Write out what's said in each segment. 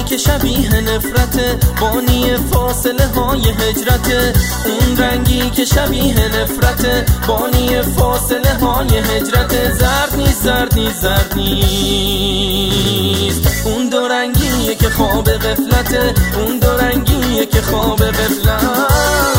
که شبیه نفرت، بانی فاصله های هجرت. اون رنگی که شبیه نفرت، بانی فاصله های هجرت. زرد نیست، زرد نیست، زرد نیست. اون دو رنگیه که خواب غفلته، اون دو رنگیه که خواب غفلته.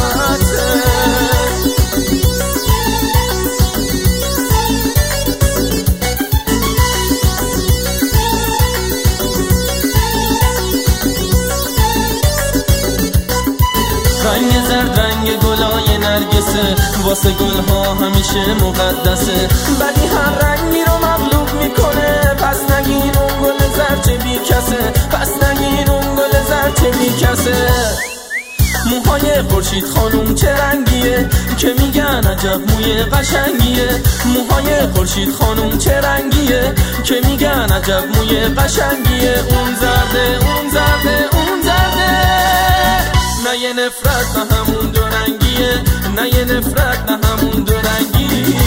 رنگ زرد رنگ گلای نرگسه، واسه گلها همیشه مقدسه. ولی هر رنگی رو مغلوب میکنه، پس نگین اون گل زرد چه بی کسه، پس نگین اون گل زرد چه بی کسه. موهای خورشید خانوم چه رنگیه که میگن عجب موی قشنگیه. موهای خورشید خانوم چه رنگیه که میگن عجب موی قشنگیه. اون زرده، اون زرده، اون زرده. نه یه نفرت نه همون دو رنگیه، نه یه نفرت نه همون دو رنگیه.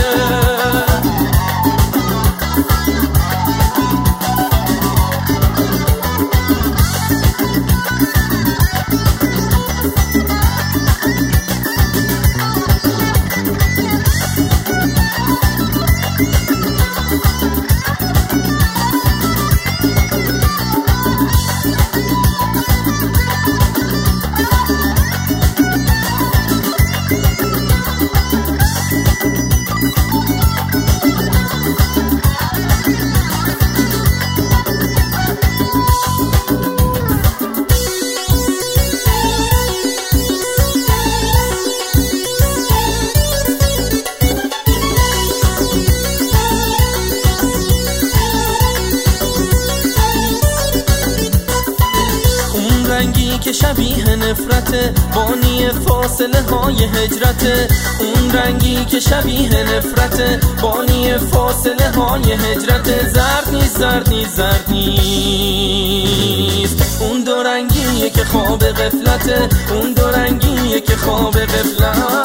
رنگی که شبیه نفرت، بانی فاصله های هجرت. اون رنگی که شبیه نفرت، بانی فاصله های هجرت. زرد نیست، زرد نیست، زرد نیست. اون دو رنگیه که خواب غفلته، اون دو رنگیه که خواب غفلته.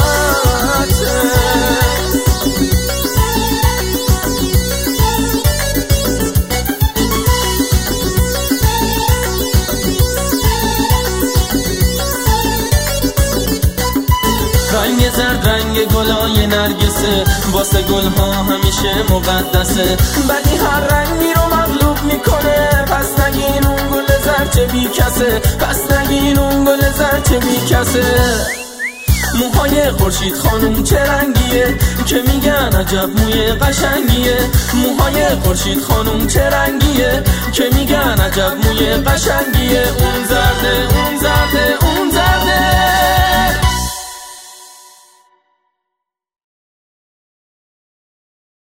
رنگ زرد رنگ گلای نرگسه، واسه گلها همیشه مقدسه. ولی هر رنگی رو مغلوب میکنه، پس نگین اون گل زرد چه بی کسه، پس نگین اون گل زرد چه بی کسه. موهای خورشید خانوم چه رنگیه که میگن عجب موی قشنگیه. موهای خورشید خانوم چه رنگیه که میگن عجب موی قشنگیه. اون زرده، اون زرده،